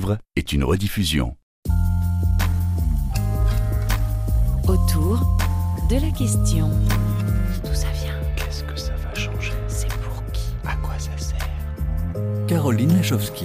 livre est une rediffusion. Autour de la question. D'où ça vient? Qu'est-ce que ça va changer? C'est pour qui? À quoi ça sert? Caroline Lachowski.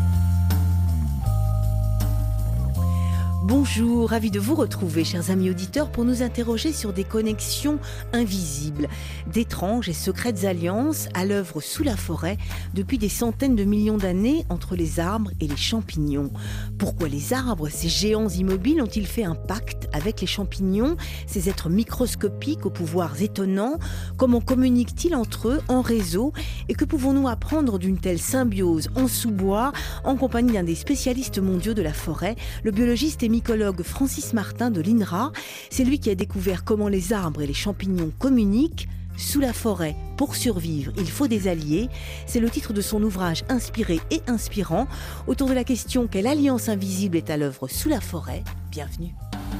Bonjour, ravi de vous retrouver, chers amis auditeurs, pour nous interroger sur des connexions invisibles, d'étranges et secrètes alliances à l'œuvre sous la forêt depuis des centaines de millions d'années entre les arbres et les champignons. Pourquoi les arbres, ces géants immobiles, ont-ils fait un pacte avec les champignons, ces êtres microscopiques aux pouvoirs étonnants? Comment communiquent-ils entre eux en réseau? Et que pouvons-nous apprendre d'une telle symbiose en sous-bois, en compagnie d'un des spécialistes mondiaux de la forêt, le biologiste et mycologue Francis Martin de l'INRA? C'est lui qui a découvert comment les arbres et les champignons communiquent. Sous la forêt, pour survivre, il faut des alliés. C'est le titre de son ouvrage inspiré et inspirant, autour de la question: quelle alliance invisible est à l'œuvre sous la forêt? Bienvenue.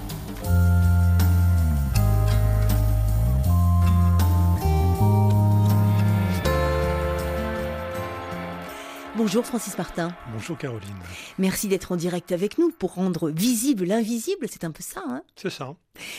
Bonjour Francis Martin. Bonjour Caroline. Merci d'être en direct avec nous pour rendre visible l'invisible, c'est un peu ça, hein? C'est ça.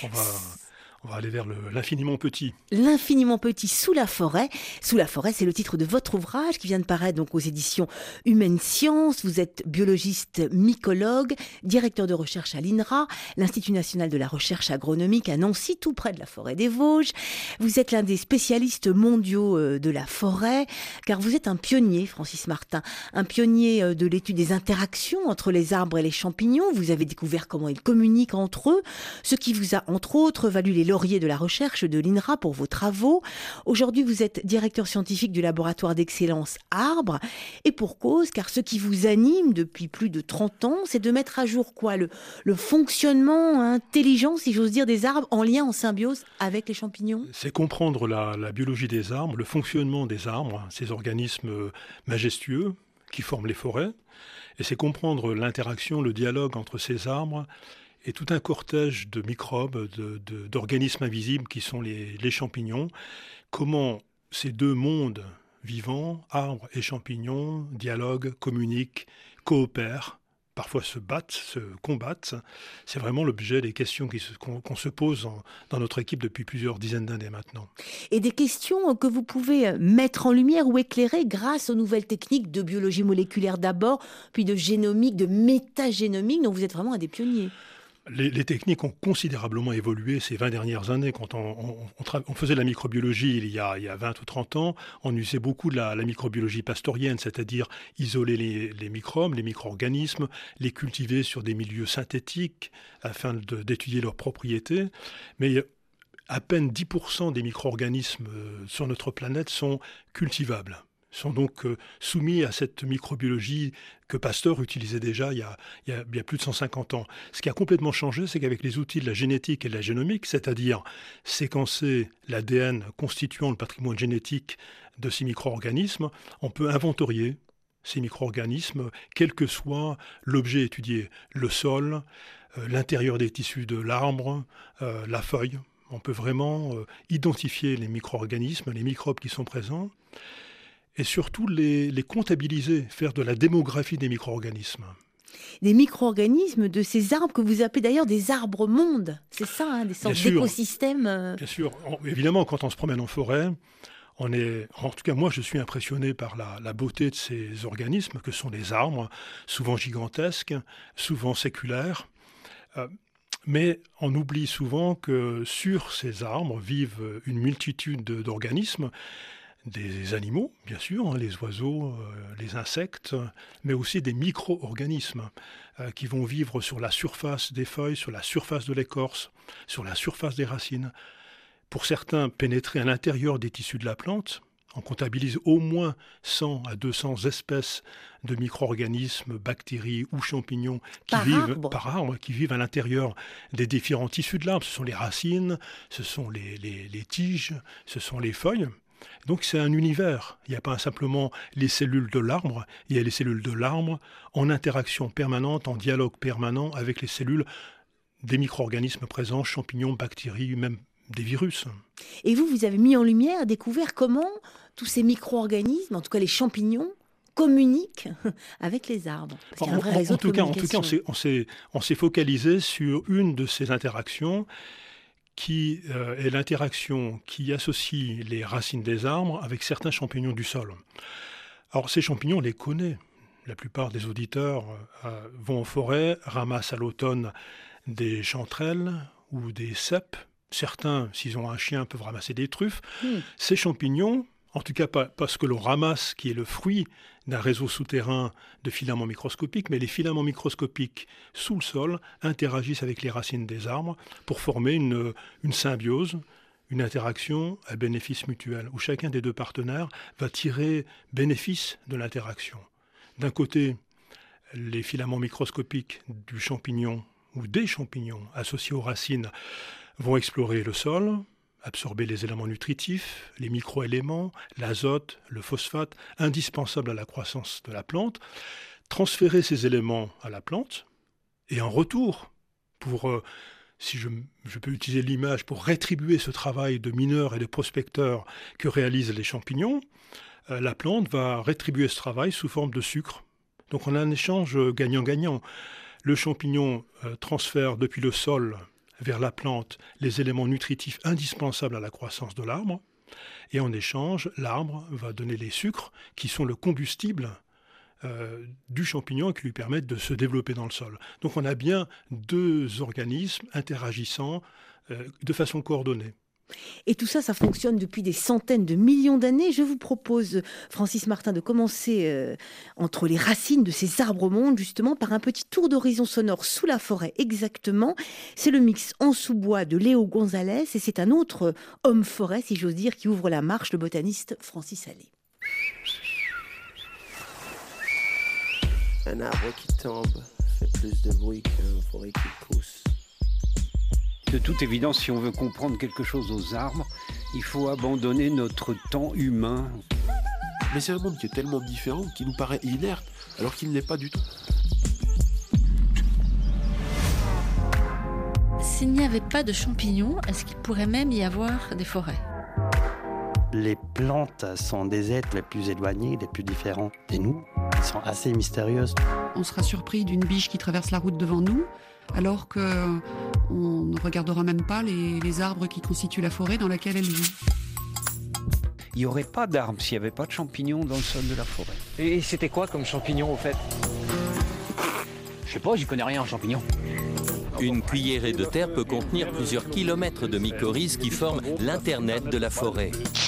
On va aller vers l'infiniment petit. L'infiniment petit sous la forêt. Sous la forêt, c'est le titre de votre ouvrage qui vient de paraître donc aux éditions Humaines Sciences. Vous êtes biologiste mycologue, directeur de recherche à l'INRA, l'Institut national de la recherche agronomique à Nancy, tout près de la forêt des Vosges. Vous êtes l'un des spécialistes mondiaux de la forêt, car vous êtes un pionnier, Francis Martin, un pionnier de l'étude des interactions entre les arbres et les champignons. Vous avez découvert comment ils communiquent entre eux, ce qui vous a entre autres valu les lauriers de la recherche de l'INRA pour vos travaux. Aujourd'hui, vous êtes directeur scientifique du laboratoire d'excellence Arbres, et pour cause, car ce qui vous anime depuis plus de 30 ans, c'est de mettre à jour le fonctionnement intelligent, si j'ose dire, des arbres en lien, en symbiose avec les champignons. C'est comprendre la biologie des arbres, le fonctionnement des arbres, ces organismes majestueux qui forment les forêts, et c'est comprendre l'interaction, le dialogue entre ces arbres et tout un cortège de microbes, d'organismes invisibles qui sont les champignons. Comment ces deux mondes vivants, arbres et champignons, dialoguent, communiquent, coopèrent, parfois se battent, se combattent. C'est vraiment l'objet des questions qu'on se pose dans notre équipe depuis plusieurs dizaines d'années maintenant. Et des questions que vous pouvez mettre en lumière ou éclairer grâce aux nouvelles techniques de biologie moléculaire d'abord, puis de génomique, de métagénomique, dont vous êtes vraiment un des pionniers. Les techniques ont considérablement évolué ces 20 dernières années. Quand on faisait de la microbiologie il y a 20 ou 30 ans, on usait beaucoup de la microbiologie pastorienne, c'est-à-dire isoler les microbes, les micro-organismes, les cultiver sur des milieux synthétiques afin d'étudier leurs propriétés. Mais à peine 10% des micro-organismes sur notre planète sont cultivables, sont donc soumis à cette microbiologie que Pasteur utilisait déjà il y a plus de 150 ans. Ce qui a complètement changé, c'est qu'avec les outils de la génétique et de la génomique, c'est-à-dire séquencer l'ADN constituant le patrimoine génétique de ces micro-organismes, on peut inventorier ces micro-organismes, quel que soit l'objet étudié, le sol, l'intérieur des tissus de l'arbre, la feuille. On peut vraiment identifier les micro-organismes, les microbes qui sont présents, et surtout les comptabiliser, faire de la démographie des micro-organismes. Des micro-organismes de ces arbres que vous appelez d'ailleurs des arbres-mondes, c'est ça, des sortes d'écosystèmes. Bien sûr, évidemment, quand on se promène en forêt, en tout cas moi je suis impressionné par la beauté de ces organismes que sont les arbres, souvent gigantesques, souvent séculaires. Mais on oublie souvent que sur ces arbres vivent une multitude d'organismes, des animaux, bien sûr, les oiseaux, les insectes, mais aussi des micro-organismes qui vont vivre sur la surface des feuilles, sur la surface de l'écorce, sur la surface des racines. Pour certains, pénétrer à l'intérieur des tissus de la plante. On comptabilise au moins 100 à 200 espèces de micro-organismes, bactéries ou champignons par arbre, qui vivent à l'intérieur des différents tissus de l'arbre. Ce sont les racines, ce sont les tiges, ce sont les feuilles. Donc c'est un univers. Il n'y a pas simplement les cellules de l'arbre, il y a les cellules de l'arbre en interaction permanente, en dialogue permanent avec les cellules des micro-organismes présents, champignons, bactéries, même des virus. Et vous avez mis en lumière, découvert comment tous ces micro-organismes, en tout cas les champignons, communiquent avec les arbres. Parce qu'il y a un vrai réseau de communication. On s'est focalisé sur une de ces interactions qui est l'interaction qui associe les racines des arbres avec certains champignons du sol. Alors ces champignons, on les connaît. La plupart des auditeurs vont en forêt, ramassent à l'automne des chanterelles ou des cèpes. Certains, s'ils ont un chien, peuvent ramasser des truffes. Ces champignons, en tout cas pas ce que l'on ramasse, qui est le fruit d'un réseau souterrain de filaments microscopiques, mais les filaments microscopiques sous le sol interagissent avec les racines des arbres pour former une symbiose, une interaction à bénéfice mutuel, où chacun des deux partenaires va tirer bénéfice de l'interaction. D'un côté, les filaments microscopiques du champignon ou des champignons associés aux racines vont explorer le sol, absorber les éléments nutritifs, les microéléments, l'azote, le phosphate, indispensables à la croissance de la plante, transférer ces éléments à la plante, et en retour, pour, si je peux utiliser l'image, pour rétribuer ce travail de mineur et de prospecteur que réalisent les champignons, la plante va rétribuer ce travail sous forme de sucre. Donc on a un échange gagnant-gagnant. Le champignon transfère depuis le sol vers la plante les éléments nutritifs indispensables à la croissance de l'arbre. Et en échange, l'arbre va donner les sucres qui sont le combustible du champignon et qui lui permettent de se développer dans le sol. Donc on a bien deux organismes interagissant de façon coordonnée. Et tout ça, ça fonctionne depuis des centaines de millions d'années. Je vous propose, Francis Martin, de commencer entre les racines de ces arbres mondes, justement, par un petit tour d'horizon sonore sous la forêt, exactement. C'est le mix En sous-bois de Léo Gonzalez, et c'est un autre homme forêt, si j'ose dire, qui ouvre la marche, le botaniste Francis Allais. Un arbre qui tombe fait plus de bruit qu'une forêt qui pousse. De toute évidence, si on veut comprendre quelque chose aux arbres, il faut abandonner notre temps humain. Mais c'est un monde qui est tellement différent qu'il nous paraît inerte, alors qu'il ne l'est pas du tout. S'il n'y avait pas de champignons, est-ce qu'il pourrait même y avoir des forêts ? Les plantes sont des êtres les plus éloignés, les plus différents de nous. Elles sont assez mystérieuses. On sera surpris d'une biche qui traverse la route devant nous, alors qu'on ne regardera même pas les arbres qui constituent la forêt dans laquelle elle vit. Il n'y aurait pas d'arbres s'il n'y avait pas de champignons dans le sol de la forêt. Et c'était quoi comme champignon au fait ? Je sais pas, j'y connais rien en champignons. Une cuillerée de terre peut contenir plusieurs kilomètres de mycorhizes qui forment l'internet de la forêt.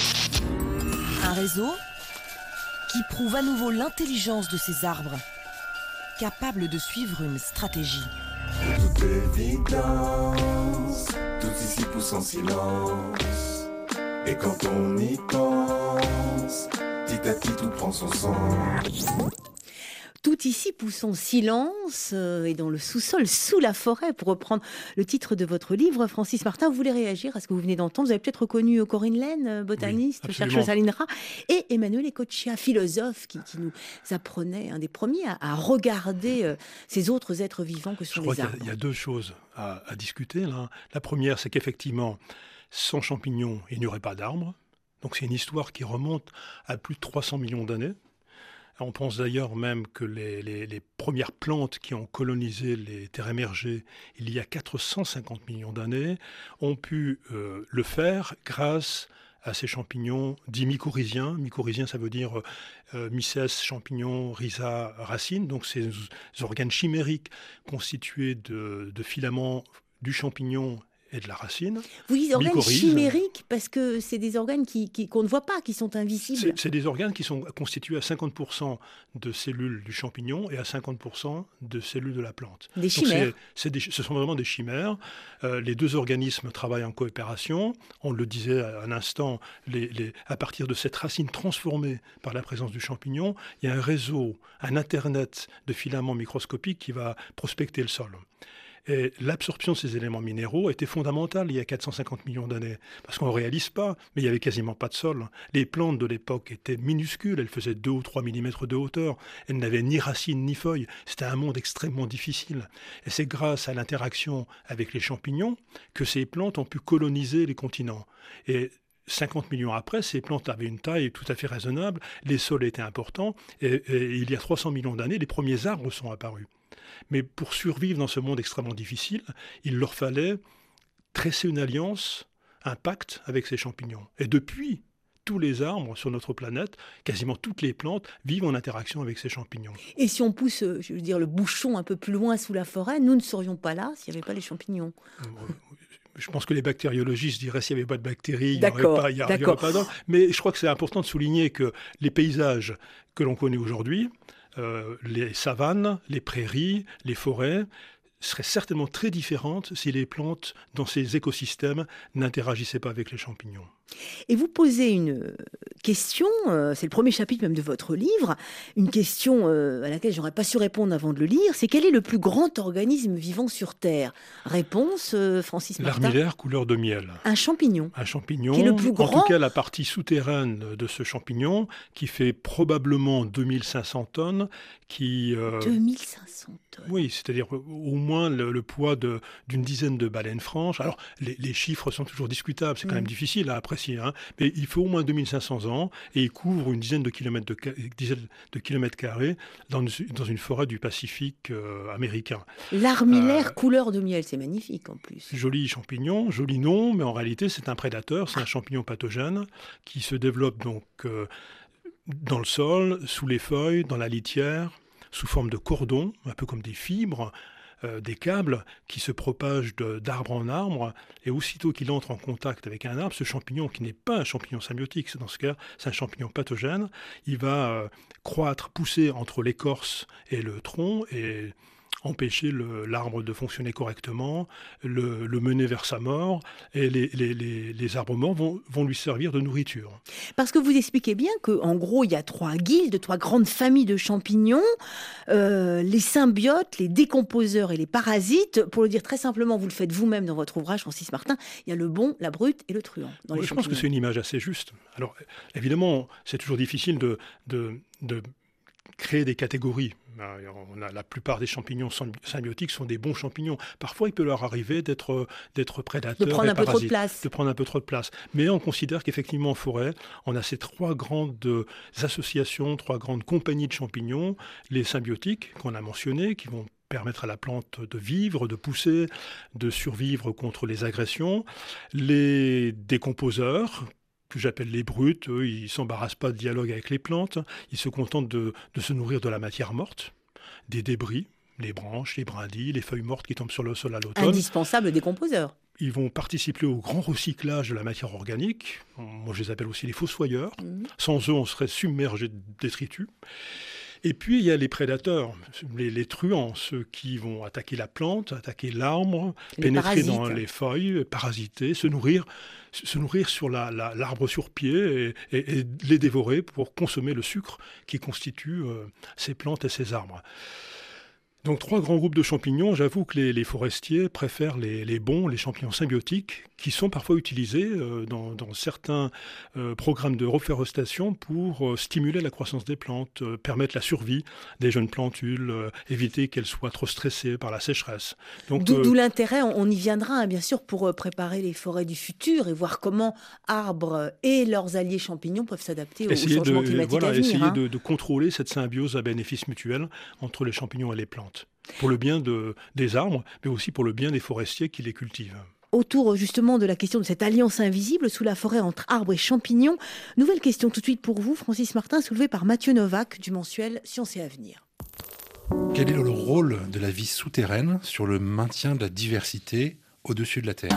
Un réseau qui prouve à nouveau l'intelligence de ces arbres, capables de suivre une stratégie. De toute évidence, tout ici pousse en silence. Et quand on y pense, petit à petit tout prend son sens. Tout ici pousse en silence et dans le sous-sol, sous la forêt, pour reprendre le titre de votre livre. Francis Martin, vous voulez réagir à ce que vous venez d'entendre ? Vous avez peut-être reconnu Corinne Laine, botaniste, oui, chercheuse à l'INRA, et Emmanuel Ecochea, philosophe, qui nous apprenait, un des premiers, à regarder ces autres êtres vivants que sont les arbres. Il y a deux choses à discuter, là. La première, c'est qu'effectivement, sans champignons, il n'y aurait pas d'arbres. Donc c'est une histoire qui remonte à plus de 300 millions d'années. On pense d'ailleurs même que les premières plantes qui ont colonisé les terres émergées il y a 450 millions d'années ont pu le faire grâce à ces champignons dits mycorhiziens. Mycorhizien, ça veut dire mycètes, champignons, rhiza, racines. Donc ces organes chimériques constitués de filaments du champignon et de la racine. Vous dites organes chimériques parce que c'est des organes qu'on ne voit pas, qui sont invisibles. C'est des organes qui sont constitués à 50% de cellules du champignon et à 50% de cellules de la plante. Des chimères. Donc ce sont vraiment des chimères. Les deux organismes travaillent en coopération. On le disait à un instant, à partir de cette racine transformée par la présence du champignon, il y a un réseau, un internet de filaments microscopiques qui va prospecter le sol. Et l'absorption de ces éléments minéraux était fondamentale il y a 450 millions d'années, parce qu'on ne réalise pas, mais il n'y avait quasiment pas de sol. Les plantes de l'époque étaient minuscules, elles faisaient 2 ou 3 mm de hauteur, elles n'avaient ni racines ni feuilles, c'était un monde extrêmement difficile. Et c'est grâce à l'interaction avec les champignons que ces plantes ont pu coloniser les continents. Et 50 millions après, ces plantes avaient une taille tout à fait raisonnable, les sols étaient importants, et il y a 300 millions d'années, les premiers arbres sont apparus. Mais pour survivre dans ce monde extrêmement difficile, il leur fallait tresser une alliance, un pacte avec ces champignons. Et depuis, tous les arbres sur notre planète, quasiment toutes les plantes, vivent en interaction avec ces champignons. Et si on pousse, le bouchon un peu plus loin sous la forêt, nous ne serions pas là s'il n'y avait pas les champignons. Je pense que les bactériologistes diraient s'il n'y avait pas de bactéries, il n'y aurait pas d'arbres. Mais je crois que c'est important de souligner que les paysages que l'on connaît aujourd'hui, les savanes, les prairies, les forêts, seraient certainement très différentes si les plantes dans ces écosystèmes n'interagissaient pas avec les champignons. Et vous posez une question, c'est le premier chapitre même de votre livre, une question à laquelle j'aurais pas su répondre avant de le lire, c'est quel est le plus grand organisme vivant sur Terre ? Réponse, Francis Martin. L'armillaire couleur de miel. Un champignon. Un champignon, qui est le plus grand. En tout cas la partie souterraine de ce champignon, qui fait probablement 2500 tonnes. 2500 tonnes. Oui, c'est-à-dire au moins le poids d'une dizaine de baleines franches. Alors les chiffres sont toujours discutables, c'est quand même difficile à apprécier. Mais il faut au moins 2500 ans et il couvre une dizaine de kilomètres carrés dans une forêt du Pacifique américain. L'armillaire couleur de miel, c'est magnifique en plus. Joli champignon, joli nom, mais en réalité c'est un prédateur, c'est un champignon pathogène qui se développe donc dans le sol, sous les feuilles, dans la litière, sous forme de cordons, un peu comme des fibres, des câbles qui se propagent d'arbre en arbre, et aussitôt qu'il entre en contact avec un arbre, ce champignon, qui n'est pas un champignon symbiotique, dans ce cas, c'est un champignon pathogène, il va croître, pousser entre l'écorce et le tronc, et empêcher l'arbre de fonctionner correctement, le mener vers sa mort, et les arbres morts vont lui servir de nourriture. Parce que vous expliquez bien qu'en gros, il y a 3 guildes, 3 grandes familles de champignons, les symbiotes, les décomposeurs et les parasites. Pour le dire très simplement, vous le faites vous-même dans votre ouvrage, Francis Martin, il y a le bon, la brute et le truand. Je pense que c'est une image assez juste. Alors, évidemment, c'est toujours difficile de créer des catégories. La plupart des champignons symbiotiques sont des bons champignons. Parfois, il peut leur arriver d'être prédateurs, de prendre un peu trop de place. De prendre un peu trop de place. Mais on considère qu'effectivement, en forêt, on a ces 3 grandes associations, 3 grandes compagnies de champignons, les symbiotiques qu'on a mentionnés, qui vont permettre à la plante de vivre, de pousser, de survivre contre les agressions, les décomposeurs, que j'appelle les brutes, eux, ils ne s'embarrassent pas de dialogue avec les plantes, ils se contentent de se nourrir de la matière morte, des débris, les branches, les brindilles, les feuilles mortes qui tombent sur le sol à l'automne. Indispensable décomposeur. Ils vont participer au grand recyclage de la matière organique, moi je les appelle aussi les fossoyeurs, sans eux on serait submergé de détritus. Et puis, il y a les prédateurs, les truands, ceux qui vont attaquer la plante, attaquer l'arbre, pénétrer dans les feuilles, parasiter, se nourrir sur l'arbre sur pied et les dévorer pour consommer le sucre qui constitue ces plantes et ces arbres. Donc 3 grands groupes de champignons. J'avoue que les forestiers préfèrent les bons, les champignons symbiotiques, qui sont parfois utilisés dans certains programmes de reforestation pour stimuler la croissance des plantes, permettre la survie des jeunes plantules, éviter qu'elles soient trop stressées par la sécheresse. D'où l'intérêt, on y viendra bien sûr, pour préparer les forêts du futur et voir comment arbres et leurs alliés champignons peuvent s'adapter au changement climatique à venir. Essayer de contrôler cette symbiose à bénéfice mutuel entre les champignons et les plantes. Pour le bien des arbres, mais aussi pour le bien des forestiers qui les cultivent. Autour justement de la question de cette alliance invisible sous la forêt entre arbres et champignons, nouvelle question tout de suite pour vous, Francis Martin, soulevée par Mathieu Novak du mensuel Science et Avenir. Quel est le rôle de la vie souterraine sur le maintien de la diversité au-dessus de la Terre ?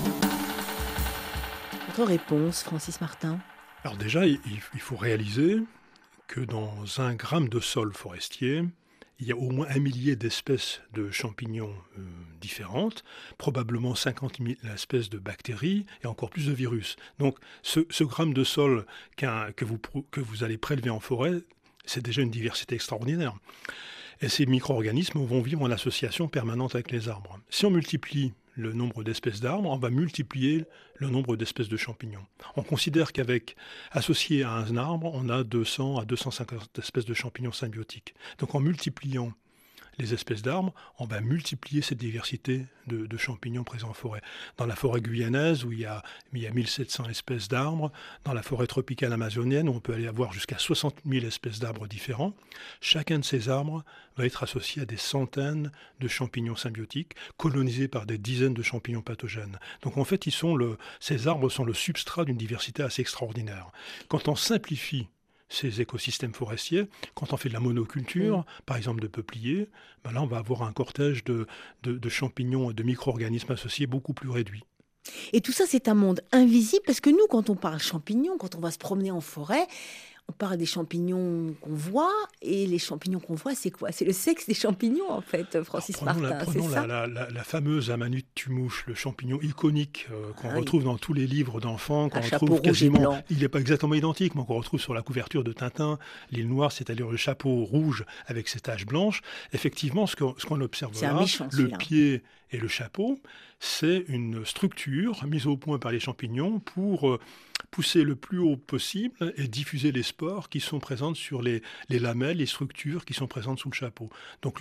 Votre réponse, Francis Martin ? Alors déjà, il faut réaliser que dans 1 gramme de sol forestier, il y a au moins 1 millier d'espèces de champignons différentes, probablement 50 000 espèces de bactéries et encore plus de virus. Donc ce gramme de sol que vous allez prélever en forêt, c'est déjà une diversité extraordinaire. Et ces micro-organismes vont vivre en association permanente avec les arbres. Si on multiplie le nombre d'espèces d'arbres, on va multiplier le nombre d'espèces de champignons. On considère associé à un arbre, on a 200 à 250 espèces de champignons symbiotiques. Donc en multipliant les espèces d'arbres, on va multiplier cette diversité de champignons présents en forêt. Dans la forêt guyanaise, où il y a 1700 espèces d'arbres, dans la forêt tropicale amazonienne, où on peut aller avoir jusqu'à 60 000 espèces d'arbres différents, chacun de ces arbres va être associé à des centaines de champignons symbiotiques, colonisés par des dizaines de champignons pathogènes. Donc en fait, ces arbres sont le substrat d'une diversité assez extraordinaire. Quand on simplifie ces écosystèmes forestiers, quand on fait de la monoculture, par exemple de peupliers, là on va avoir un cortège de champignons et de micro-organismes associés beaucoup plus réduit. Et tout ça, c'est un monde invisible, parce que nous, quand on parle champignons, quand on va se promener en forêt, on parle des champignons qu'on voit, et les champignons qu'on voit, c'est quoi? C'est le sexe des champignons, en fait, Francis Martin, c'est ça? La fameuse Amanite tumouche, le champignon iconique qu'on retrouve dans tous les livres d'enfants, qu'on retrouve quasiment... Il n'est pas exactement identique, mais qu'on retrouve sur la couverture de Tintin, l'île Noire, c'est-à-dire le chapeau rouge avec ses taches blanches. Effectivement, ce qu'on observe là, le pied et le chapeau, c'est une structure mise au point par les champignons pour pousser le plus haut possible et diffuser les spores qui sont présentes sur les lamelles, les structures qui sont présentes sous le chapeau. Donc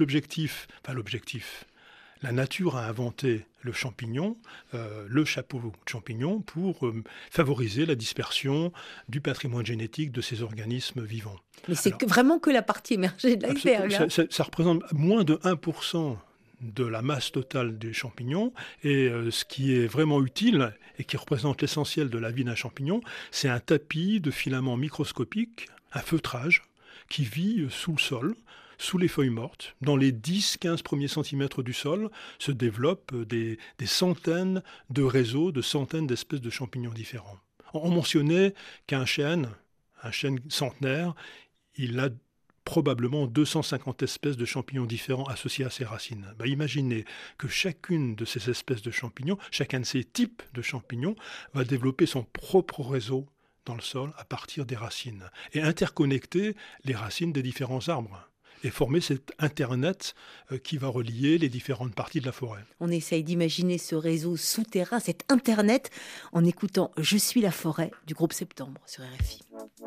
la nature a inventé le champignon, le chapeau de champignon, pour favoriser la dispersion du patrimoine génétique de ces organismes vivants. Mais c'est vraiment que la partie émergée de l'iceberg. Ça représente moins de 1% de la masse totale des champignons, et ce qui est vraiment utile et qui représente l'essentiel de la vie d'un champignon, c'est un tapis de filaments microscopiques, un feutrage, qui vit sous le sol, sous les feuilles mortes. Dans les 10-15 premiers centimètres du sol se développent des centaines de réseaux, de centaines d'espèces de champignons différents. On mentionnait qu'un chêne centenaire, il a probablement 250 espèces de champignons différents associés à ses racines. Imaginez que chacune de ces espèces de champignons, chacun de ces types de champignons, va développer son propre réseau dans le sol à partir des racines et interconnecter les racines des différents arbres et former cet Internet qui va relier les différentes parties de la forêt. On essaye d'imaginer ce réseau souterrain, cet Internet, en écoutant « Je suis la forêt » du groupe Septembre sur RFI.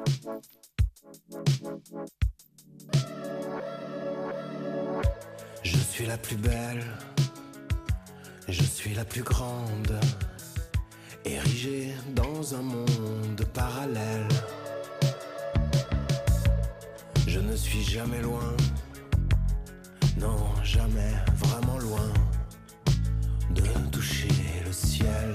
Je suis la plus belle, je suis la plus grande, érigée dans un monde parallèle. Je ne suis jamais loin, non jamais vraiment loin de toucher le ciel.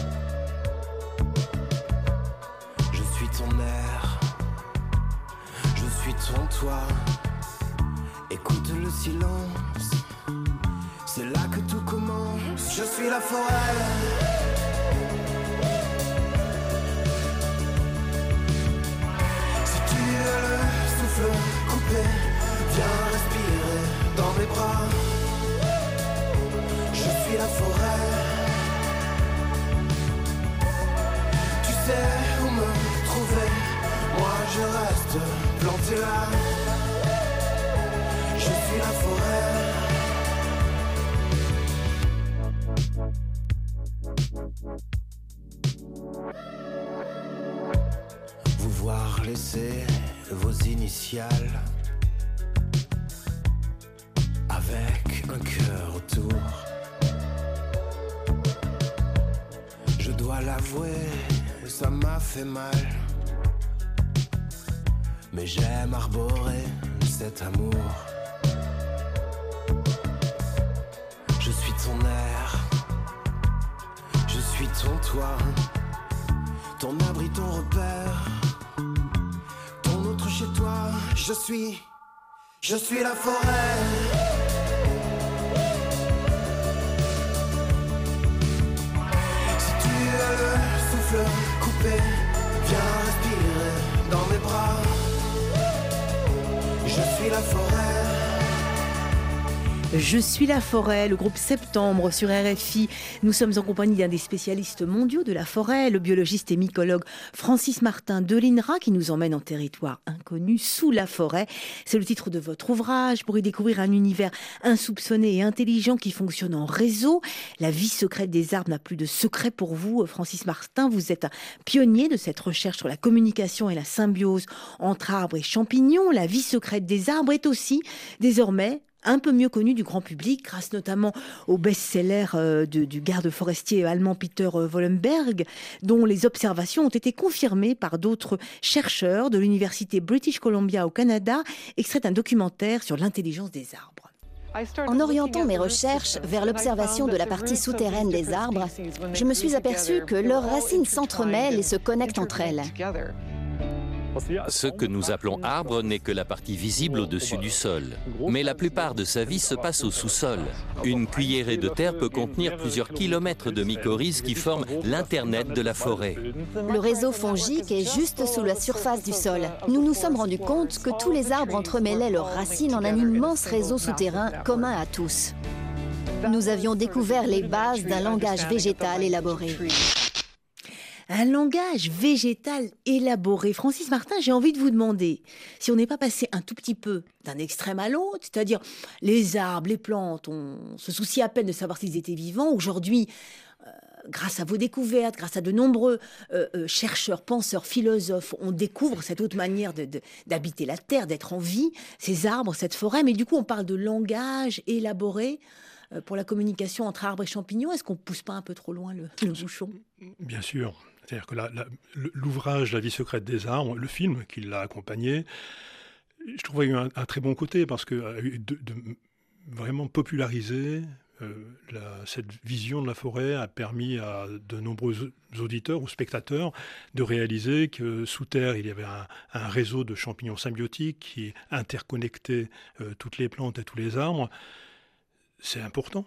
Je suis ton air, je suis ton toit. Écoute le silence, c'est là que tout commence. Je suis la forêt. Si tu veux le souffle coupé, viens respirer dans mes bras. Je suis la forêt. Tu sais où me trouver, moi je reste planté là. Je suis la forêt. Vous voir laisser vos initiales avec un cœur autour. Je dois l'avouer, ça m'a fait mal, mais j'aime arborer cet amour. Je suis ton air, je suis ton toit, ton abri, ton repère, ton autre chez toi. Je suis la forêt. Si tu as le souffle coupé, viens respirer dans mes bras. Je suis la forêt. Je suis la forêt, le groupe Septembre sur RFI. Nous sommes en compagnie d'un des spécialistes mondiaux de la forêt, le biologiste et mycologue Francis Martin de l'INRA, qui nous emmène en territoire inconnu, sous la forêt. C'est le titre de votre ouvrage, pour y découvrir un univers insoupçonné et intelligent qui fonctionne en réseau. La vie secrète des arbres n'a plus de secret pour vous, Francis Martin. Vous êtes un pionnier de cette recherche sur la communication et la symbiose entre arbres et champignons. La vie secrète des arbres est aussi, désormais, un peu mieux connue du grand public, grâce notamment au best-seller du garde forestier allemand Peter Wollenberg, dont les observations ont été confirmées par d'autres chercheurs de l'université British Columbia au Canada, extrait d'un documentaire sur l'intelligence des arbres. En orientant mes recherches vers l'observation de la partie souterraine des arbres, je me suis aperçu que leurs racines s'entremêlent et se connectent entre elles. Ce que nous appelons arbre n'est que la partie visible au-dessus du sol. Mais la plupart de sa vie se passe au sous-sol. Une cuillerée de terre peut contenir plusieurs kilomètres de mycorhizes qui forment l'Internet de la forêt. Le réseau fongique est juste sous la surface du sol. Nous nous sommes rendus compte que tous les arbres entremêlaient leurs racines en un immense réseau souterrain commun à tous. Nous avions découvert les bases d'un langage végétal élaboré. Un langage végétal élaboré. Francis Martin, j'ai envie de vous demander si on n'est pas passé un tout petit peu d'un extrême à l'autre, c'est-à-dire les arbres, les plantes, on se soucie à peine de savoir s'ils étaient vivants. Aujourd'hui, grâce à vos découvertes, grâce à de nombreux chercheurs, penseurs, philosophes, on découvre cette autre manière d'habiter la Terre, d'être en vie, ces arbres, cette forêt. Mais du coup, on parle de langage élaboré pour la communication entre arbres et champignons. Est-ce qu'on ne pousse pas un peu trop loin le bouchon ? Bien sûr. C'est-à-dire que l'ouvrage La vie secrète des arbres, le film qui l'a accompagné, je trouve qu'il y a eu un très bon côté parce que de vraiment populariser cette vision de la forêt a permis à de nombreux auditeurs ou spectateurs de réaliser que sous terre, il y avait un réseau de champignons symbiotiques qui interconnectait toutes les plantes et tous les arbres. C'est important.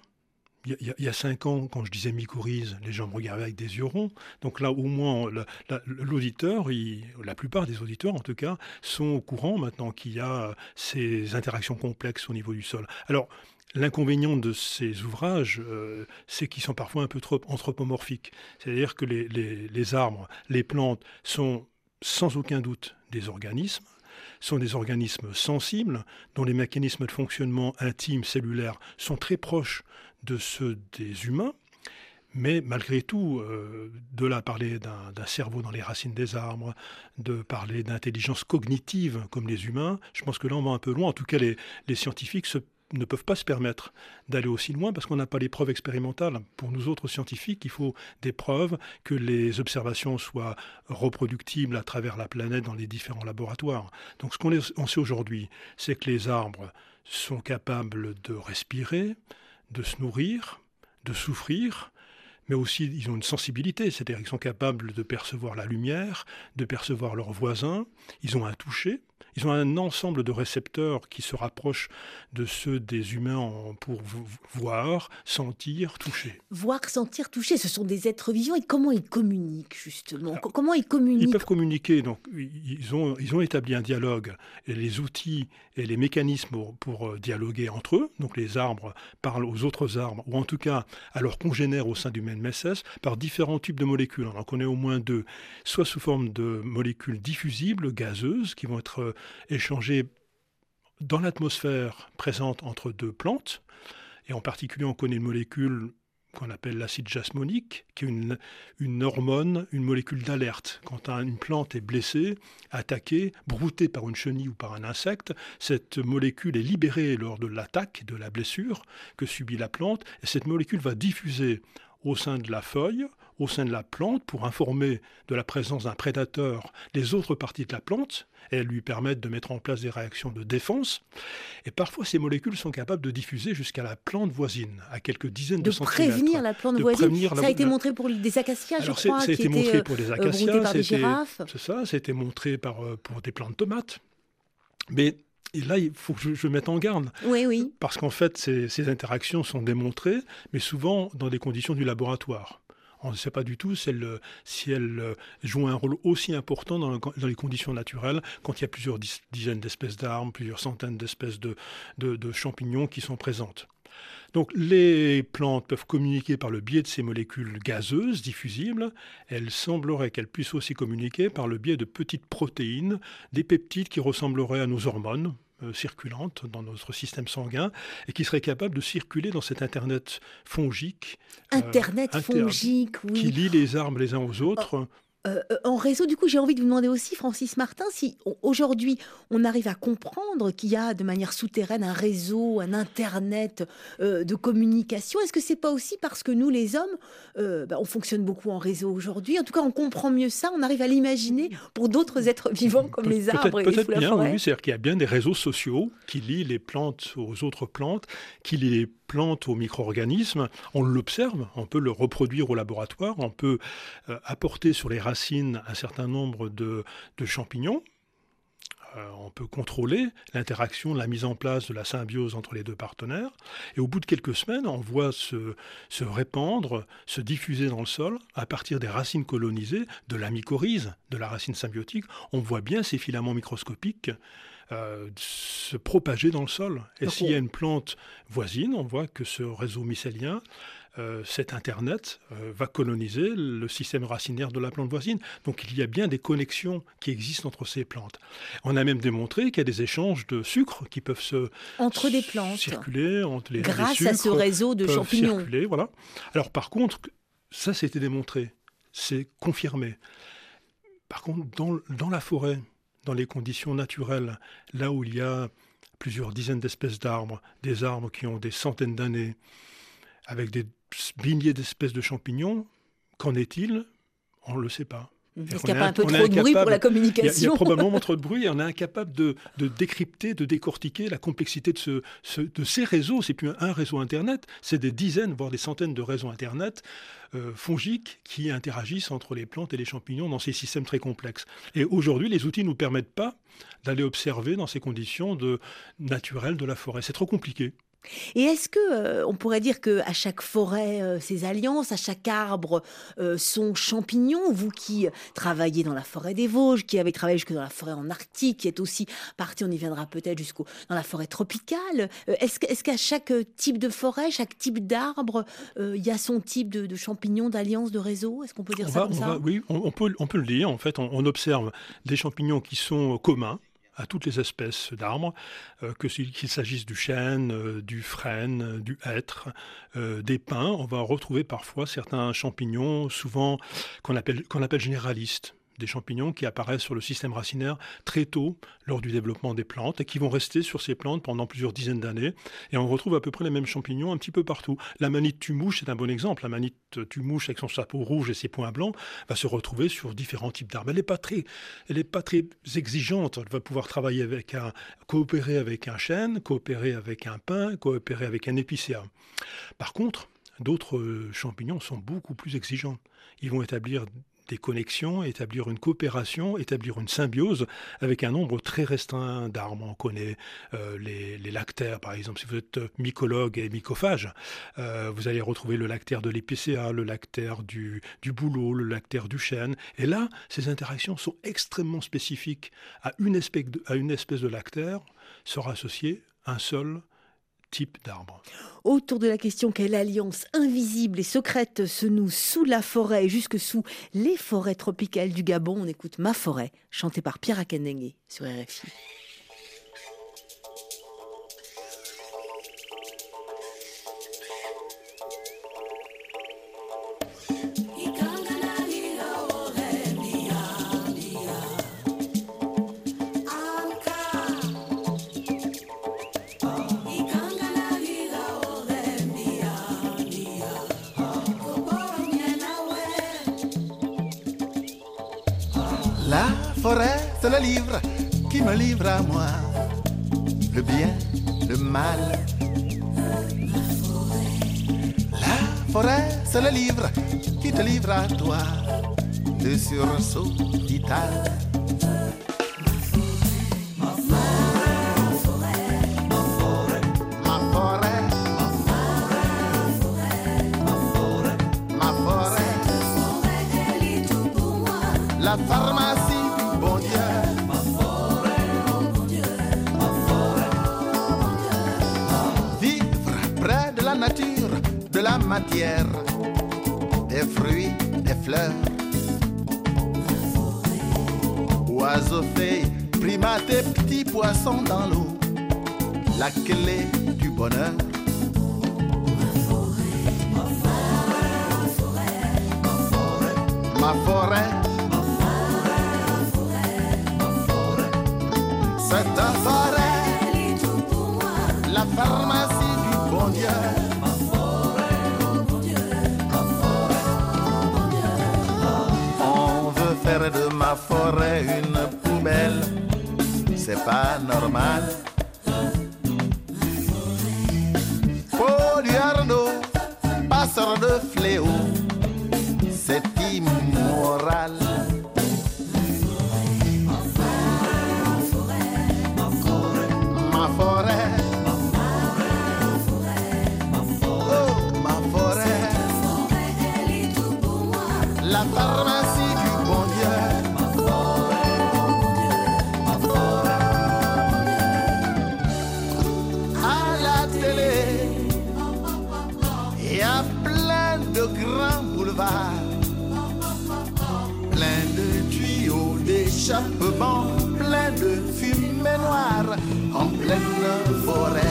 Il y a 5 ans, quand je disais mycorhize, les gens me regardaient avec des yeux ronds. Donc là, au moins, l'auditeur, la plupart des auditeurs en tout cas, sont au courant maintenant qu'il y a ces interactions complexes au niveau du sol. Alors, l'inconvénient de ces ouvrages, c'est qu'ils sont parfois un peu trop anthropomorphiques. C'est-à-dire que les arbres, les plantes sont sans aucun doute des organismes, sont des organismes sensibles, dont les mécanismes de fonctionnement intimes, cellulaires, sont très proches de ceux des humains. Mais malgré tout, de là à parler d'un cerveau dans les racines des arbres, de parler d'intelligence cognitive comme les humains, je pense que là on va un peu loin. En tout cas, les scientifiques ne peuvent pas se permettre d'aller aussi loin parce qu'on n'a pas les preuves expérimentales. Pour nous autres scientifiques, il faut des preuves que les observations soient reproductibles à travers la planète dans les différents laboratoires. Donc ce qu'on sait aujourd'hui, c'est que les arbres sont capables de respirer, de se nourrir, de souffrir, mais aussi ils ont une sensibilité, c'est-à-dire qu'ils sont capables de percevoir la lumière, de percevoir leurs voisins, ils ont un toucher. Ils ont un ensemble de récepteurs qui se rapprochent de ceux des humains pour voir, sentir, toucher. Voir, sentir, toucher, ce sont des êtres vivants. Et comment ils communiquent, justement ? Comment ils communiquent ? Ils peuvent communiquer. Donc, ils ont établi un dialogue. Et les outils et les mécanismes pour dialoguer entre eux, donc les arbres parlent aux autres arbres, ou en tout cas à leurs congénères au sein du même espèce, par différents types de molécules. On en connaît au moins 2. Soit sous forme de molécules diffusibles, gazeuses, qui vont être échangées dans l'atmosphère présente entre 2 plantes. Et en particulier, on connaît une molécule qu'on appelle l'acide jasmonique, qui est une hormone, une molécule d'alerte. Quand une plante est blessée, attaquée, broutée par une chenille ou par un insecte, cette molécule est libérée lors de l'attaque, de la blessure que subit la plante, et cette molécule va diffuser au sein de la feuille, au sein de la plante, pour informer de la présence d'un prédateur les autres parties de la plante, et elles lui permettent de mettre en place des réactions de défense. Et parfois, ces molécules sont capables de diffuser jusqu'à la plante voisine, à quelques dizaines de centimètres. De prévenir la plante voisine. Ça a été montré pour des acacias, je crois, ça a été montré pour des acacias, par des girafes. C'est ça, ça a été montré pour des plantes de tomates. Mais et là, il faut que je mette en garde. Oui. Parce qu'en fait, ces interactions sont démontrées, mais souvent dans des conditions du laboratoire. On ne sait pas du tout si elles jouent un rôle aussi important dans les conditions naturelles, quand il y a plusieurs dizaines d'espèces d'arbres, plusieurs centaines d'espèces de champignons qui sont présentes. Donc les plantes peuvent communiquer par le biais de ces molécules gazeuses, diffusibles. Elles sembleraient qu'elles puissent aussi communiquer par le biais de petites protéines, des peptides qui ressembleraient à nos hormones circulantes dans notre système sanguin et qui seraient capables de circuler dans cet Internet fongique. Fongique, oui. Qui lie les arbres les uns aux autres. En réseau, du coup, j'ai envie de vous demander aussi, Francis Martin, si aujourd'hui on arrive à comprendre qu'il y a de manière souterraine un réseau, un internet de communication. Est-ce que c'est pas aussi parce que nous, les hommes, on fonctionne beaucoup en réseau aujourd'hui? En tout cas, on comprend mieux ça, on arrive à l'imaginer pour d'autres êtres vivants comme les arbres et peut-être la bien, forêt. oui, c'est-à-dire qu'il y a bien des réseaux sociaux qui lient les plantes aux autres plantes, qui lient les plantes aux micro-organismes. On l'observe, on peut le reproduire au laboratoire, on peut apporter sur les racines un certain nombre de champignons. On peut contrôler l'interaction, la mise en place de la symbiose entre les deux partenaires. Et au bout de quelques semaines, on voit se répandre, se diffuser dans le sol, à partir des racines colonisées, de la mycorhize, de la racine symbiotique. On voit bien ces filaments microscopiques se propager dans le sol. Et s'il y a une plante voisine, on voit que ce réseau mycélien, cet Internet, va coloniser le système racinaire de la plante voisine. Donc il y a bien des connexions qui existent entre ces plantes. On a même démontré qu'il y a des échanges de sucre qui peuvent entre des plantes circuler, entre les grâce les à ce réseau de champignons. Circuler, voilà. Alors par contre, ça c'était démontré, c'est confirmé. Par contre, dans la forêt, dans les conditions naturelles, là où il y a plusieurs dizaines d'espèces d'arbres, des arbres qui ont des centaines d'années, avec des milliers d'espèces de champignons, qu'en est-il? On ne le sait pas. Est-ce qu'il n'y a pas un peu trop de bruit pour la communication? Il y a probablement trop de bruit et on est incapable de décrypter, de décortiquer la complexité de ces réseaux. C'est plus un réseau Internet, c'est des dizaines, voire des centaines de réseaux Internet fongiques qui interagissent entre les plantes et les champignons dans ces systèmes très complexes. Et aujourd'hui, les outils ne nous permettent pas d'aller observer dans ces conditions naturelles de la forêt. C'est trop compliqué. Et est-ce que on pourrait dire qu'à chaque forêt, ses alliances, à chaque arbre, son champignon? Vous qui travaillez dans la forêt des Vosges, qui avez travaillé jusque dans la forêt en Arctique, qui est aussi parti, on y viendra peut-être dans la forêt tropicale. Est-ce qu'à chaque type de forêt, chaque type d'arbre, il y a son type de champignon, d'alliance, de réseau? Est-ce qu'on peut dire ça comme ça? Oui, on peut le dire. En fait, on observe des champignons qui sont communs à toutes les espèces d'arbres, qu'il s'agisse du chêne, du frêne, du hêtre, des pins. On va retrouver parfois certains champignons, souvent qu'on appelle généralistes. Des champignons qui apparaissent sur le système racinaire très tôt lors du développement des plantes et qui vont rester sur ces plantes pendant plusieurs dizaines d'années. Et on retrouve à peu près les mêmes champignons un petit peu partout. La manite tue-mouche, c'est un bon exemple. La manite tue-mouche avec son chapeau rouge et ses points blancs va se retrouver sur différents types d'arbres. Elle n'est pas très exigeante. Elle va pouvoir coopérer avec un chêne, coopérer avec un pin, coopérer avec un épicéa. Par contre, d'autres champignons sont beaucoup plus exigeants. Ils vont établir des connexions, établir une coopération, établir une symbiose avec un nombre très restreint d'arbres. On connaît les lactaires, par exemple. Si vous êtes mycologue et mycophage, vous allez retrouver le lactaire de l'épicéa, le lactaire du bouleau, le lactaire du chêne. Et là, ces interactions sont extrêmement spécifiques. À une espèce de lactaire sera associé un seul type d'arbre. Autour de la question quelle alliance invisible et secrète se noue sous la forêt et jusque sous les forêts tropicales du Gabon, on écoute Ma forêt, chantée par Pierre Akandengue sur RFI. La forêt, c'est le livre qui me livre à moi le bien, le mal. La forêt, c'est le livre qui te livre à toi le sursaut vital. La pharmacie du bon Dieu. Ma forêt, oh mon Dieu. Ma forêt, oh mon Dieu. Vivre près de la nature, de la matière, des fruits, des fleurs. Ma forêt. Oiseaux, fées, primates et petits poissons dans l'eau. La clé du bonheur. Ma forêt, ma forêt, ma forêt. Ma forêt. la pharmacie du bon Dieu. Ma forêt, oh mon Dieu, ma forêt, oh mon Dieu. On veut faire de ma forêt une poubelle, c'est pas normal. Pollueur d'eau, passeur de fléau, c'est immoral. Ma forêt, oh ma forêt, elle est tout pour moi. La pharmacie du bon Dieu. Ma forêt, oh mon Dieu, ma forêt, oh mon Dieu. À la télé, il y a plein de grands boulevards, plein de tuyaux d'échappement, plein de fumée noire en pleine forêt.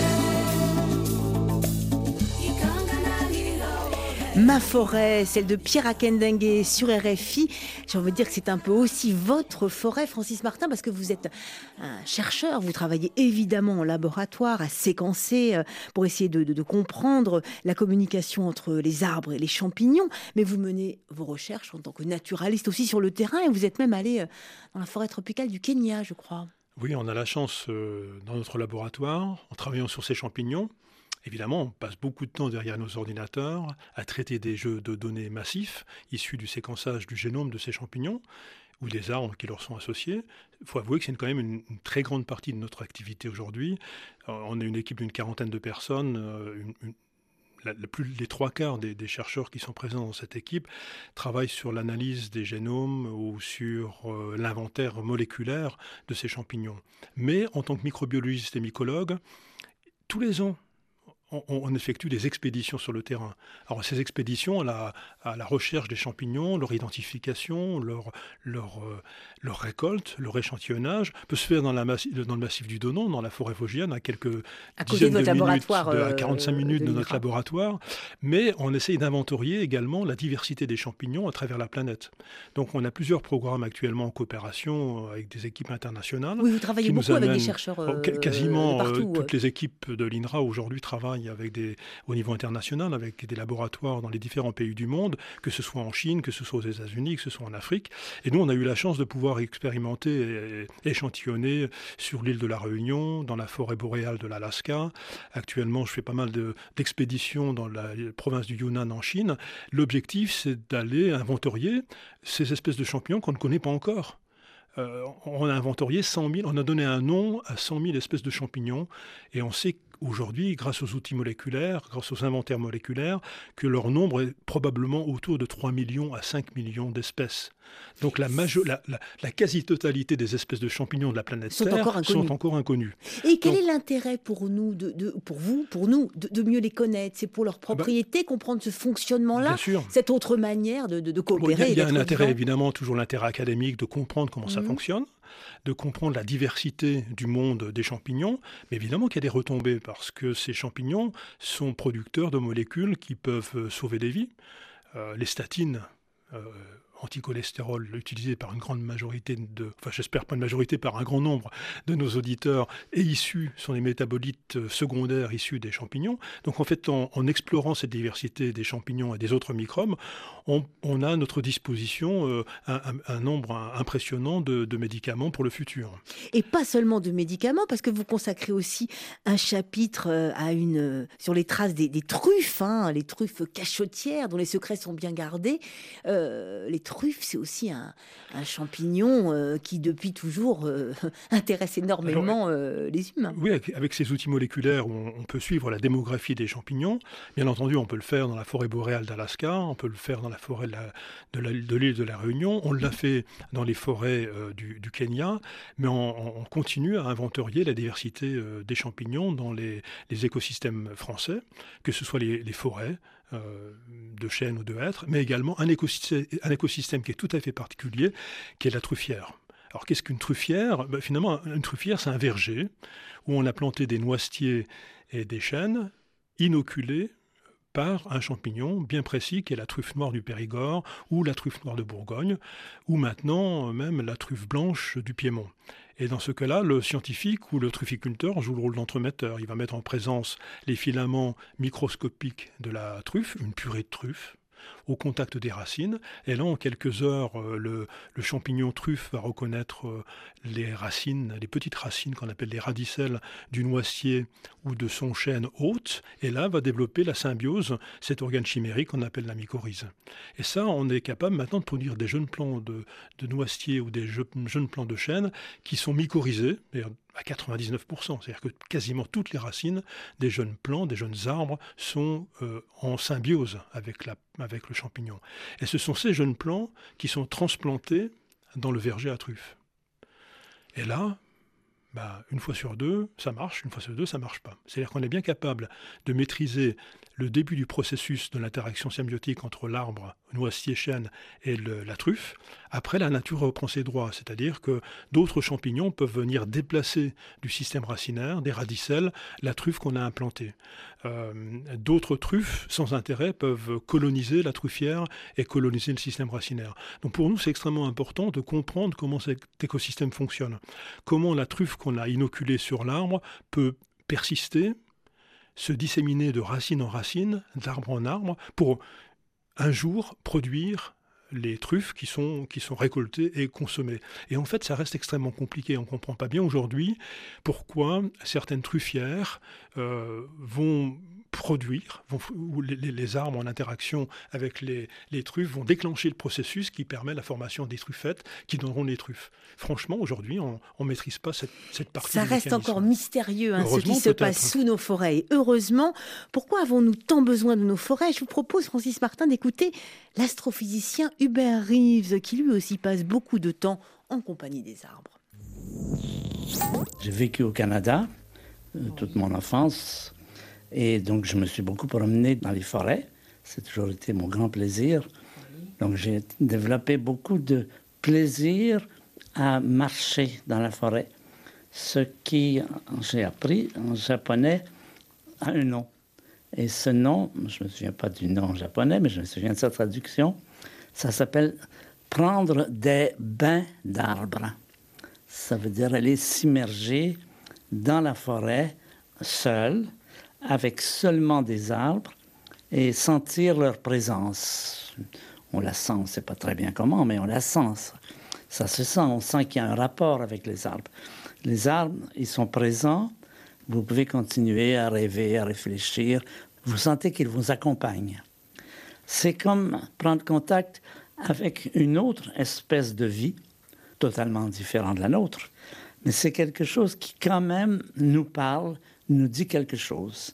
Ma forêt, celle de Pierre Akendengue sur RFI. J'ai envie de dire que c'est un peu aussi votre forêt, Francis Martin, parce que vous êtes un chercheur, vous travaillez évidemment en laboratoire à séquencer pour essayer de comprendre la communication entre les arbres et les champignons, mais vous menez vos recherches en tant que naturaliste aussi sur le terrain et vous êtes même allé dans la forêt tropicale du Kenya, je crois. Oui, on a la chance dans notre laboratoire, en travaillant sur ces champignons. Évidemment, on passe beaucoup de temps derrière nos ordinateurs à traiter des jeux de données massifs issus du séquençage du génome de ces champignons ou des arbres qui leur sont associés. Il faut avouer que c'est quand même une très grande partie de notre activité aujourd'hui. On est une équipe d'une 40aine de personnes. Les 3/4 des chercheurs qui sont présents dans cette équipe travaillent sur l'analyse des génomes ou sur l'inventaire moléculaire de ces champignons. Mais en tant que microbiologiste et mycologue, tous les ans, on effectue des expéditions sur le terrain. Alors ces expéditions à la recherche des champignons, leur identification, leur récolte, leur échantillonnage peut se faire dans le massif du Donon, dans la forêt vosgienne, à quelques dizaines de minutes, à 45 minutes de notre laboratoire. Mais on essaye d'inventorier également la diversité des champignons à travers la planète. Donc on a plusieurs programmes actuellement en coopération avec des équipes internationales. Oui, vous travaillez beaucoup avec des chercheurs quasiment partout. Toutes les équipes de l'INRA aujourd'hui travaillent au niveau international, avec des laboratoires dans les différents pays du monde, que ce soit en Chine, que ce soit aux États-Unis, que ce soit en Afrique. Et nous, on a eu la chance de pouvoir expérimenter et échantillonner sur l'île de la Réunion, dans la forêt boréale de l'Alaska. Actuellement, je fais pas mal d'expéditions dans la province du Yunnan en Chine. L'objectif, c'est d'aller inventorier ces espèces de champignons qu'on ne connaît pas encore. On a inventorié 100 000, on a donné un nom à 100 000 espèces de champignons et on sait aujourd'hui, grâce aux outils moléculaires, grâce aux inventaires moléculaires, que leur nombre est probablement autour de 3 millions à 5 millions d'espèces. Donc la quasi-totalité des espèces de champignons de la planète Terre sont encore inconnues. Et quel est l'intérêt pour nous, pour nous, de mieux les connaître? C'est pour leurs propriétés, comprendre ce fonctionnement-là, cette autre manière de coopérer. Il y a un intérêt, évidemment, toujours l'intérêt académique de comprendre comment ça fonctionne, de comprendre la diversité du monde des champignons, mais évidemment qu'il y a des retombées, parce que ces champignons sont producteurs de molécules qui peuvent sauver des vies. Les statines anticholestérol utilisé par une grande majorité j'espère pas une majorité, par un grand nombre de nos auditeurs, sont des métabolites secondaires issus des champignons. Donc en fait, en explorant cette diversité des champignons et des autres microbes, on a à notre disposition un nombre impressionnant de médicaments pour le futur. Et pas seulement de médicaments, parce que vous consacrez aussi un chapitre sur les traces des truffes, les truffes cachotières dont les secrets sont bien gardés. Les truffes, c'est aussi un champignon qui, depuis toujours, intéresse énormément les humains. Oui, avec ces outils moléculaires, on peut suivre la démographie des champignons. Bien entendu, on peut le faire dans la forêt boréale d'Alaska, on peut le faire dans la forêt de l'île de la Réunion, on l'a fait dans les forêts du Kenya, mais on continue à inventorier la diversité des champignons dans les écosystèmes français, que ce soit les forêts, de chênes ou de hêtres, mais également un écosystème qui est tout à fait particulier, qui est la truffière. Alors qu'est-ce qu'une truffière ? Finalement, une truffière, c'est un verger où on a planté des noisetiers et des chênes inoculés par un champignon bien précis qui est la truffe noire du Périgord ou la truffe noire de Bourgogne ou maintenant même la truffe blanche du Piémont. Et dans ce cas-là, le scientifique ou le trufficulteur joue le rôle d'entremetteur. Il va mettre en présence les filaments microscopiques de la truffe, une purée de truffe, au contact des racines. Et là, en quelques heures, le champignon truffe va reconnaître les racines, les petites racines qu'on appelle les radicelles du noisetier ou de son chêne hôte. Et là, va développer la symbiose, cet organe chimérique qu'on appelle la mycorhize. Et ça, on est capable maintenant de produire des jeunes plants de noisetier ou des jeunes plants de chêne qui sont mycorhizés, à 99%. C'est-à-dire que quasiment toutes les racines des jeunes plants, des jeunes arbres sont en symbiose avec le champignon. Et ce sont ces jeunes plants qui sont transplantés dans le verger à truffes. Et là, une fois sur deux, ça marche, une fois sur deux, ça ne marche pas. C'est-à-dire qu'on est bien capable de maîtriser le début du processus de l'interaction symbiotique entre l'arbre, noisetier, chêne et la truffe. Après, la nature reprend ses droits, c'est-à-dire que d'autres champignons peuvent venir déplacer du système racinaire, des radicelles, la truffe qu'on a implantée. D'autres truffes, sans intérêt, peuvent coloniser la truffière et coloniser le système racinaire. Donc pour nous, c'est extrêmement important de comprendre comment cet écosystème fonctionne. Comment la truffe qu'on a inoculée sur l'arbre peut persister, se disséminer de racine en racine, d'arbre en arbre, pour un jour produire les truffes qui sont récoltées et consommées. Et en fait, ça reste extrêmement compliqué. On ne comprend pas bien aujourd'hui pourquoi certaines truffières vont produire, ou les arbres en interaction avec les truffes vont déclencher le processus qui permet la formation des truffettes qui donneront les truffes. Franchement, aujourd'hui, on ne maîtrise pas cette partie. Ça reste encore mystérieux, ce qui se passe sous nos forêts. Et heureusement, pourquoi avons-nous tant besoin de nos forêts ? Je vous propose, Francis Martin, d'écouter l'astrophysicien Hubert Reeves, qui lui aussi passe beaucoup de temps en compagnie des arbres. J'ai vécu au Canada toute mon enfance. Et donc, je me suis beaucoup promené dans les forêts. C'est toujours été mon grand plaisir. Donc, j'ai développé beaucoup de plaisir à marcher dans la forêt. Ce qui, j'ai appris en japonais, a un nom. Et ce nom, je ne me souviens pas du nom japonais, mais je me souviens de sa traduction. Ça s'appelle « prendre des bains d'arbres ». Ça veut dire aller s'immerger dans la forêt, seul, avec seulement des arbres et sentir leur présence. On la sent, on ne sait pas très bien comment, mais on la sent. Ça se sent, on sent qu'il y a un rapport avec les arbres. Les arbres, ils sont présents, vous pouvez continuer à rêver, à réfléchir, vous sentez qu'ils vous accompagnent. C'est comme prendre contact avec une autre espèce de vie, totalement différente de la nôtre, mais c'est quelque chose qui quand même nous parle, nous dit quelque chose.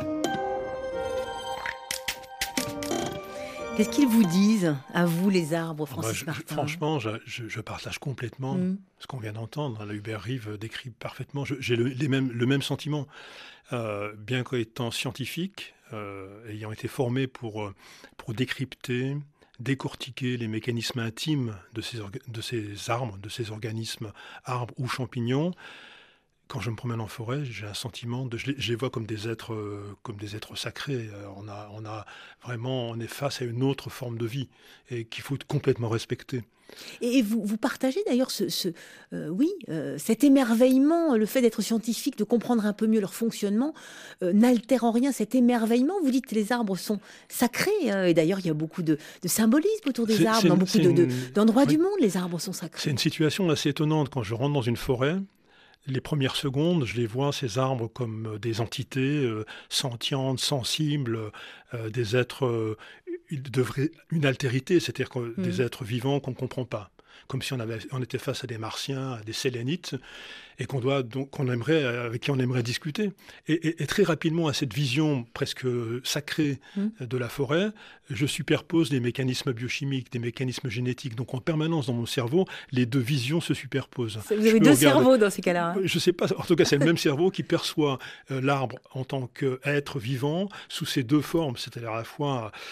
Qu'est-ce qu'ils vous disent, à vous les arbres, Francis Martin ? Franchement, je partage complètement ce qu'on vient d'entendre. Hubert Reeves décrit parfaitement. J'ai le même sentiment. Bien qu'étant scientifique, ayant été formé pour décrypter, décortiquer les mécanismes intimes de ces arbres, de ces organismes, arbres ou champignons, quand je me promène en forêt, j'ai un sentiment je les vois comme des êtres sacrés. On est face à une autre forme de vie et qu'il faut complètement respecter. Et vous partagez d'ailleurs cet émerveillement, le fait d'être scientifique, de comprendre un peu mieux leur fonctionnement, n'altère en rien cet émerveillement. Vous dites que les arbres sont sacrés, et d'ailleurs il y a beaucoup de symbolisme autour des arbres. Dans beaucoup d'endroits du monde, les arbres sont sacrés. C'est une situation assez étonnante. Quand je rentre dans une forêt, les premières secondes, je les vois, ces arbres, comme des entités sentientes, sensibles, des êtres, une altérité, c'est-à-dire des êtres vivants qu'on ne comprend pas. Comme si on était face à des martiens, à des sélénites, et avec qui on aimerait discuter. Et très rapidement, à cette vision presque sacrée de la forêt, je superpose des mécanismes biochimiques, des mécanismes génétiques. Donc en permanence dans mon cerveau, les deux visions se superposent. Vous avez deux cerveaux dans ces cas-là. Je ne sais pas, en tout cas c'est le même cerveau qui perçoit l'arbre en tant qu'être vivant sous ces deux formes, c'est-à-dire à la fois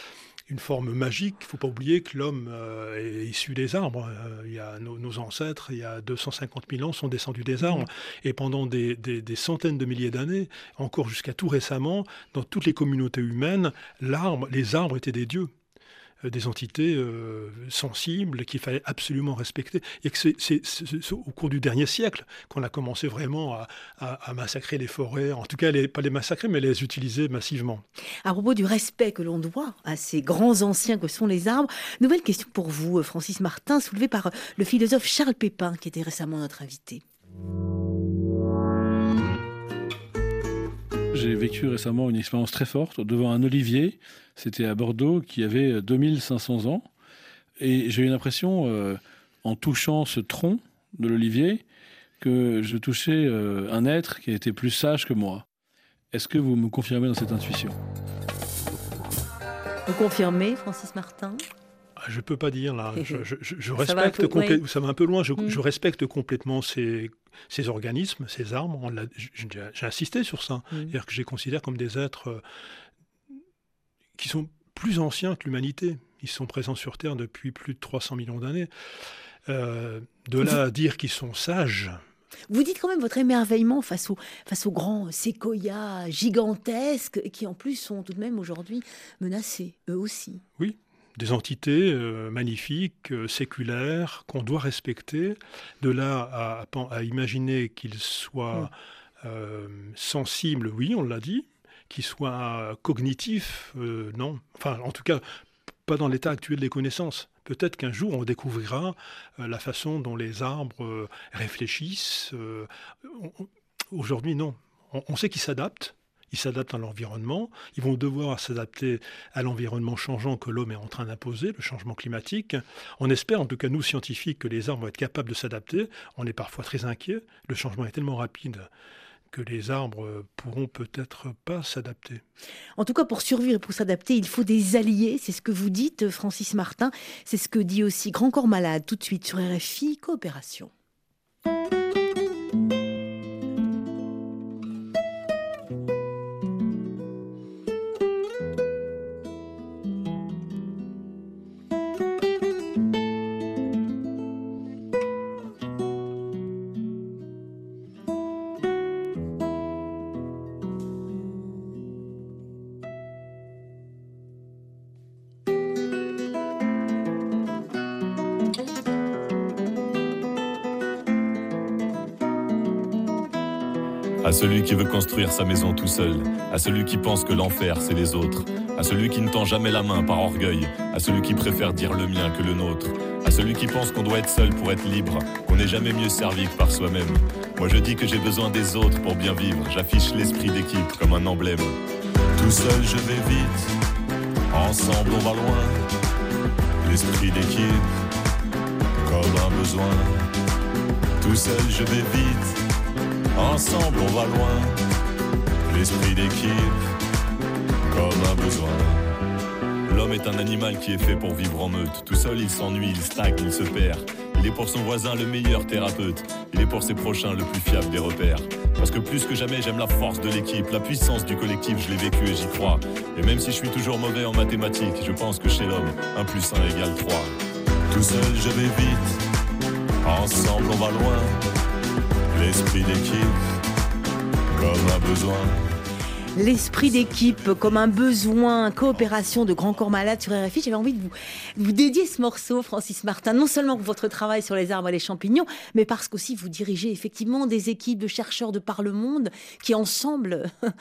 une forme magique. Il ne faut pas oublier que l'homme est issu des arbres. Il y a nos ancêtres, il y a 250 000 ans, sont descendus des arbres. Et pendant des centaines de milliers d'années, encore jusqu'à tout récemment, dans toutes les communautés humaines, les arbres étaient des dieux. Des entités sensibles qu'il fallait absolument respecter. Et que c'est au cours du dernier siècle qu'on a commencé vraiment à massacrer les forêts, en tout cas pas les massacrer, mais les utiliser massivement. À propos du respect que l'on doit à ces grands anciens que sont les arbres, nouvelle question pour vous, Francis Martin, soulevée par le philosophe Charles Pépin, qui était récemment notre invité. J'ai vécu récemment une expérience très forte devant un olivier, c'était à Bordeaux, qui avait 2500 ans. Et j'ai eu l'impression, en touchant ce tronc de l'olivier, que je touchais un être qui était plus sage que moi. Est-ce que vous me confirmez dans cette intuition ? Vous confirmez, Francis Martin ? Je ne peux pas dire, là. Je respecte complètement. Ça va un peu loin. Je respecte complètement ces organismes, ces arbres. J'ai insisté sur ça. C'est-à-dire que je les considère comme des êtres qui sont plus anciens que l'humanité. Ils sont présents sur Terre depuis plus de 300 millions d'années. De là à dire qu'ils sont sages. Vous dites quand même votre émerveillement face aux grands séquoias gigantesques qui en plus sont tout de même aujourd'hui menacés, eux aussi. Oui. Des entités magnifiques, séculaires, qu'on doit respecter. De là à imaginer qu'ils soient sensibles, oui, on l'a dit. Qu'ils soient cognitifs, non. Enfin, en tout cas, pas dans l'état actuel des connaissances. Peut-être qu'un jour, on découvrira la façon dont les arbres réfléchissent. Aujourd'hui, non. On sait qu'ils s'adaptent. Ils s'adaptent à l'environnement, ils vont devoir s'adapter à l'environnement changeant que l'homme est en train d'imposer, le changement climatique. On espère, en tout cas nous scientifiques, que les arbres vont être capables de s'adapter. On est parfois très inquiets, le changement est tellement rapide que les arbres pourront peut-être pas s'adapter. En tout cas, pour survivre et pour s'adapter, il faut des alliés, c'est ce que vous dites, Francis Martin, c'est ce que dit aussi Grand Corps Malade, tout de suite sur RFI, Coopération. À celui qui veut construire sa maison tout seul, à celui qui pense que l'enfer c'est les autres, à celui qui ne tend jamais la main par orgueil, à celui qui préfère dire le mien que le nôtre, à celui qui pense qu'on doit être seul pour être libre, qu'on n'est jamais mieux servi que par soi-même. Moi je dis que j'ai besoin des autres pour bien vivre, j'affiche l'esprit d'équipe comme un emblème. Tout seul je vais vite, ensemble on va loin, l'esprit d'équipe comme un besoin. Tout seul je vais vite, ensemble on va loin, l'esprit d'équipe, comme un besoin. L'homme est un animal qui est fait pour vivre en meute. Tout seul il s'ennuie, il stagne, il se perd. Il est pour son voisin le meilleur thérapeute. Il est pour ses prochains le plus fiable des repères. Parce que plus que jamais j'aime la force de l'équipe, la puissance du collectif, je l'ai vécu et j'y crois. Et même si je suis toujours mauvais en mathématiques, je pense que chez l'homme, 1 + 1 = 3. Tout seul je vais vite, ensemble on va loin, l'esprit d'équipe, comme un besoin. L'esprit d'équipe comme un besoin, coopération de Grand Corps Malade sur RFI. J'avais envie de vous dédier ce morceau, Francis Martin, non seulement pour votre travail sur les arbres et les champignons, mais parce qu'aussi vous dirigez effectivement des équipes de chercheurs de par le monde qui ensemble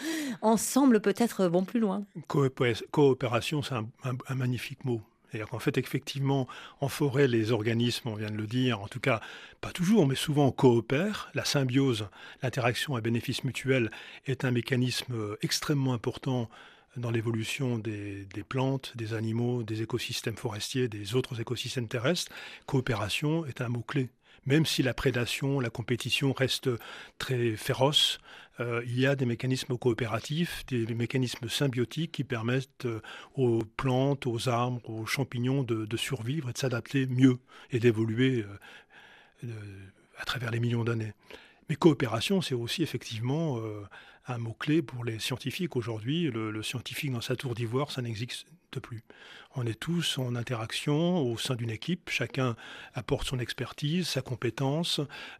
peut-être vont plus loin. Coopération, c'est un magnifique mot. C'est-à-dire qu'en fait, effectivement, en forêt, les organismes, on vient de le dire, en tout cas, pas toujours, mais souvent coopèrent. La symbiose, l'interaction à bénéfice mutuel est un mécanisme extrêmement important dans l'évolution des plantes, des animaux, des écosystèmes forestiers, des autres écosystèmes terrestres. Coopération est un mot-clé. Même si la prédation, la compétition reste très féroce, il y a des mécanismes coopératifs, des mécanismes symbiotiques qui permettent aux plantes, aux arbres, aux champignons de survivre et de s'adapter mieux et d'évoluer à travers les millions d'années. Mais coopération, c'est aussi effectivement un mot-clé pour les scientifiques. Aujourd'hui, le scientifique dans sa tour d'ivoire, ça n'existe n'existe plus. On est tous en interaction au sein d'une équipe, chacun apporte son expertise, sa compétence,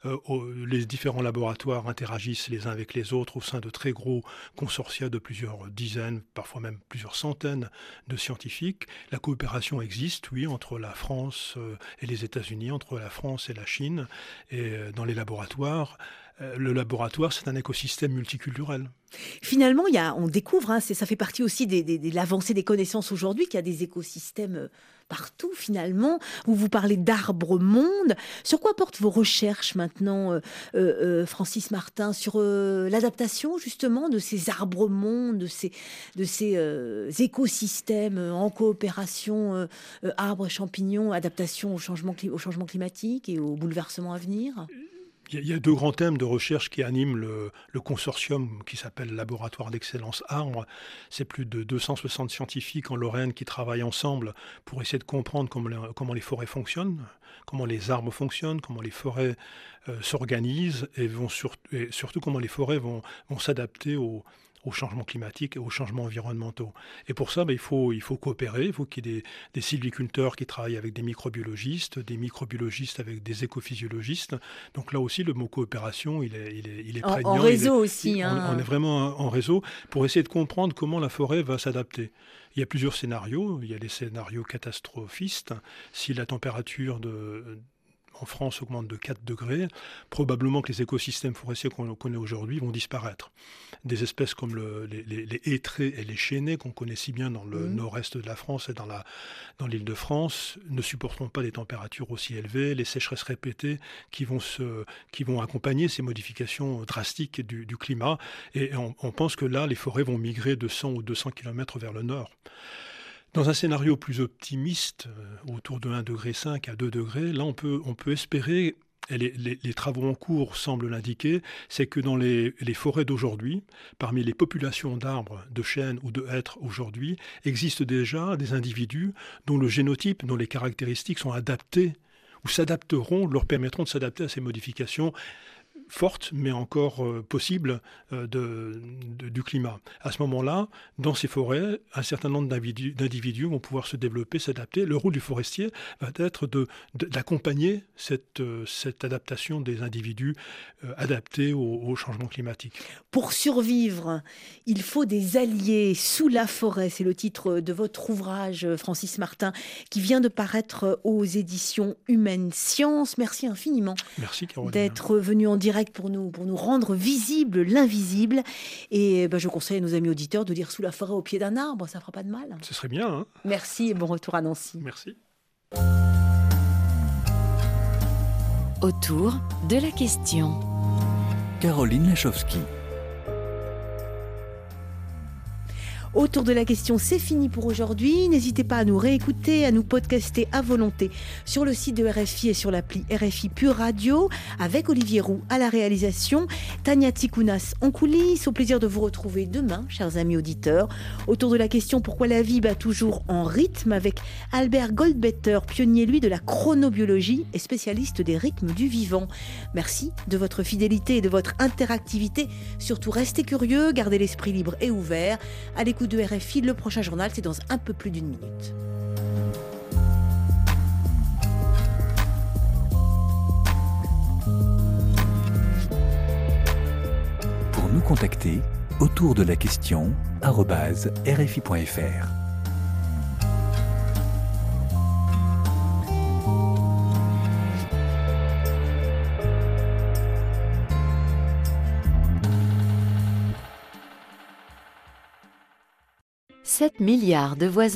les différents laboratoires interagissent les uns avec les autres au sein de très gros consortia de plusieurs dizaines, parfois même plusieurs centaines de scientifiques. La coopération existe, oui, entre la France et les États-Unis, entre la France et la Chine, et dans les laboratoires. Le laboratoire, c'est un écosystème multiculturel. Finalement, on découvre, ça fait partie aussi de l'avancée des connaissances aujourd'hui, qu'il y a des écosystèmes partout finalement. Vous parlez d'arbres-mondes. Sur quoi portent vos recherches maintenant, Francis Martin, sur l'adaptation justement de ces arbres-mondes, de ces écosystèmes en coopération, arbres, champignons, adaptation au changement climatique et aux bouleversements à venir? Il y a 2 grands thèmes de recherche qui animent le consortium qui s'appelle Laboratoire d'excellence arbres. C'est plus de 260 scientifiques en Lorraine qui travaillent ensemble pour essayer de comprendre comment les forêts fonctionnent, comment les arbres fonctionnent, comment les forêts s'organisent et surtout comment les forêts vont s'adapter au changement climatique et aux changements environnementaux. Et pour ça, il faut coopérer, il faut qu'il y ait des sylviculteurs qui travaillent avec des microbiologistes avec des écophysiologistes. Donc là aussi, le mot coopération, il est prégnant. En réseau aussi. On est vraiment en réseau pour essayer de comprendre comment la forêt va s'adapter. Il y a plusieurs scénarios. Il y a des scénarios catastrophistes. Si la température en France augmente de 4 degrés, probablement que les écosystèmes forestiers qu'on connaît aujourd'hui vont disparaître. Des espèces comme les hêtraies et les chênaies qu'on connaît si bien dans le nord-est de la France et dans l'île de France ne supporteront pas des températures aussi élevées, les sécheresses répétées qui vont accompagner ces modifications drastiques du climat. Et on pense que là, les forêts vont migrer de 100 ou 200 km vers le nord. Dans un scénario plus optimiste, autour de 1,5 degré à 2 degrés, là on peut espérer, et les travaux en cours semblent l'indiquer, c'est que dans les forêts d'aujourd'hui, parmi les populations d'arbres, de chênes ou de hêtres aujourd'hui, existent déjà des individus dont le génotype, dont les caractéristiques sont adaptées ou leur permettront de s'adapter à ces modifications forte, mais encore possible du climat. À ce moment-là, dans ces forêts, un certain nombre d'individus vont pouvoir se développer, s'adapter. Le rôle du forestier va être d'accompagner cette adaptation des individus adaptés au changement climatique. Pour survivre, il faut des alliés sous la forêt. C'est le titre de votre ouvrage, Francis Martin, qui vient de paraître aux éditions Humaine Science. Merci infiniment. Merci, Caroline. D'être venu en direct pour nous rendre visible l'invisible. Et je conseille à nos amis auditeurs de lire Sous la forêt au pied d'un arbre, ça fera pas de mal. Ce serait bien. Hein. Merci et bon retour à Nancy. Merci. Autour de la question. Caroline Lachowski. Autour de la question, c'est fini pour aujourd'hui. N'hésitez pas à nous réécouter, à nous podcaster à volonté sur le site de RFI et sur l'appli RFI Pure Radio, avec Olivier Roux à la réalisation, Tania Tsikounas en coulisses. Au plaisir de vous retrouver demain, chers amis auditeurs, autour de la question pourquoi la vie bat toujours en rythme, avec Albert Goldbetter, pionnier lui de la chronobiologie et spécialiste des rythmes du vivant. Merci de votre fidélité et de votre interactivité. Surtout restez curieux, gardez l'esprit libre et ouvert. À l'écoute de RFI, le prochain journal, c'est dans un peu plus d'1 minute. Pour nous contacter, autour de la question @rfi.fr. « 7 milliards de voisins